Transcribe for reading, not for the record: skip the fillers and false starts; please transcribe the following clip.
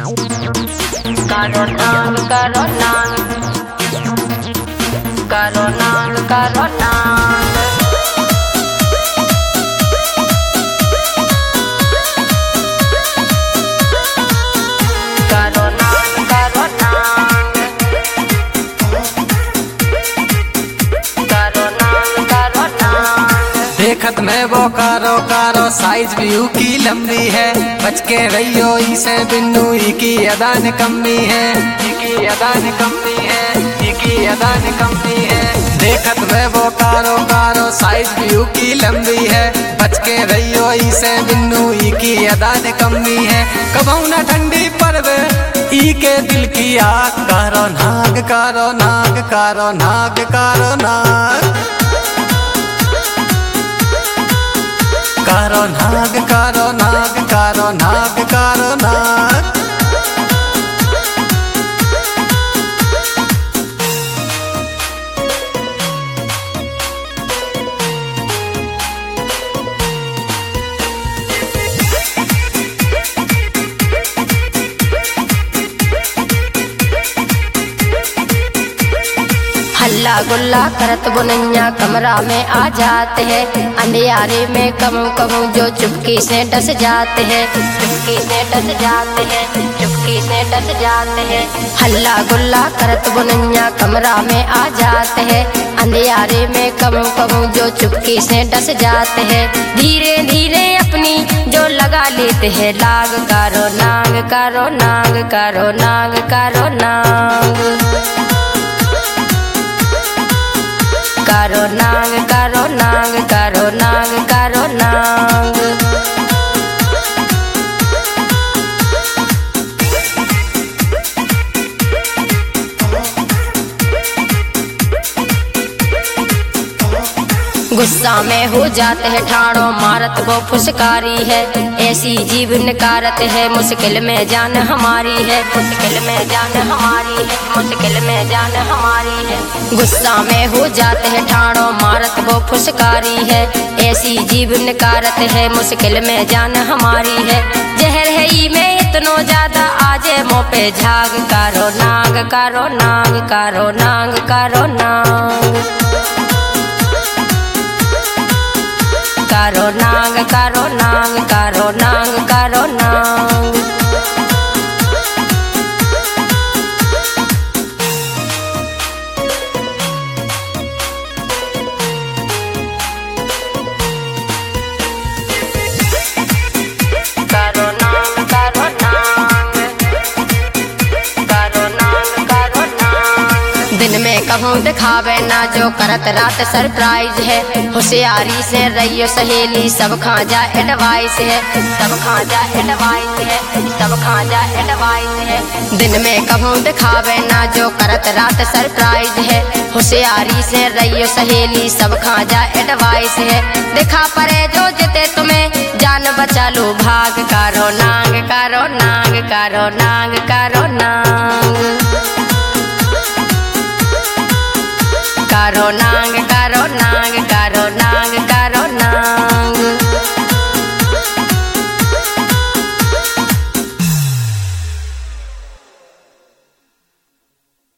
Karo nang, karo nang, karo nang, karo nang. Karo nang, karo nang, karo nang, karo nang. देखत में वो कारो कारो size भी की लंबी है, बच के रहियो इसे बिन्नू की अदान कमी है, की अदान कमी है, की अदान कमी है। देखत में वो कारो कारो साइज भी की लंबी है, बच के रहियो इसे बिन्नू की अदान कमी है। कबहू न ठंडी पर्वे ई के दिल की आग, कारो नाग कारो नाग कारो नाग कारो नाग, कारो नाग कारो नाग कारो नाग कारो नाग। हल्ला गुल्ला करत बुनैया कमरा में आ जाते हैं, अंधियारे में कहूँ कहूँ जो चुपकी से डस जाते हैं, चुपकी से डस जाते हैं, चुपकी से डस जाते हैं। हल्ला गुल्ला करत बुनैया कमरा में आ जाते हैं, अंधियारे में कहूँ कहूँ जो चुपकी से डस जाते हैं। धीरे धीरे अपनी जो लगा लेते हैं लाग, कारो नाग कारो नाग कारो नाग कारो नाग, कारो नाग कारो नाग कारो नाग कारो नाग। गुस्सा में हो जाते हैं ठाड़ो मारत वो फुसकारी है, ऐसी जीव निकारत है मुश्किल में जान हमारी है, मुश्किल में जान हमारी है, मुश्किल में जान हमारी है। गुस्सा में हो जाते हैं ठाड़ो मारत वो फुसकारी है, ऐसी जीव निकारत है मुश्किल में जान हमारी है। जहर है ई में इतनो ज्यादा आजे मुँह पे झाग, कारो नाग कारो नाग कारो नाग कारो नाग, कारो नाग कारो नाग कारो नाग कारो नाग। कारो नाग कारो नाग कारो नाग कारो नाग। दिन में कहूँ दिखावे ना जो करत रात सरप्राइज है, होशियारी से रहियो सहेली सब खा जा एडवाइस है, सब खा जा एडवाइस है, सब खा जा एडवाइस है। दिन में कहूँ दिखावे ना जो करत रात सरप्राइज है, होशियारी से रहियो सहेली सब खा जा एडवाइस है। दिखा पड़े जो जिते तुम्हें जान बचा लो भाग, कारो नाग कारो नाग कारो नाग कारो नाग, कारो नाग